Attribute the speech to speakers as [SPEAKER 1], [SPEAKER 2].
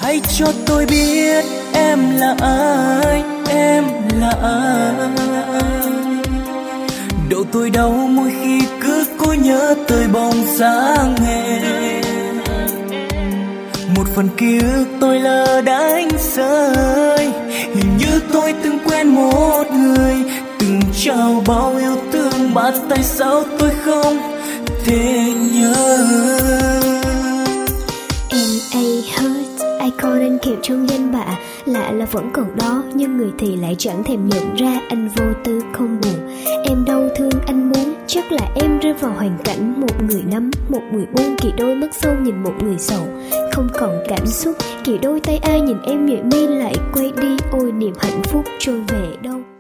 [SPEAKER 1] hãy cho tôi biết em là ai, em là ai. Độ tôi đau mỗi khi cứ cố nhớ tới bóng dáng em. Một phần ký ức tôi lỡ đánh rơi, hình như tôi từng quen một người, từng trao bao yêu thương mà tại sao tôi không thể nhớ.
[SPEAKER 2] Ai coi anh kẹp trong danh bạ, lạ là vẫn còn đó, nhưng người thì lại chẳng thèm nhận ra anh vô tư không buồn. Em đau thương anh muốn, chắc là em rơi vào hoàn cảnh một người nắm, một người buông. Kỳ đôi mắt sâu nhìn một người sầu, không còn cảm xúc. Kỳ đôi tay ai nhìn em nhẹ mi lại quay đi, ôi niềm hạnh phúc trôi về đâu.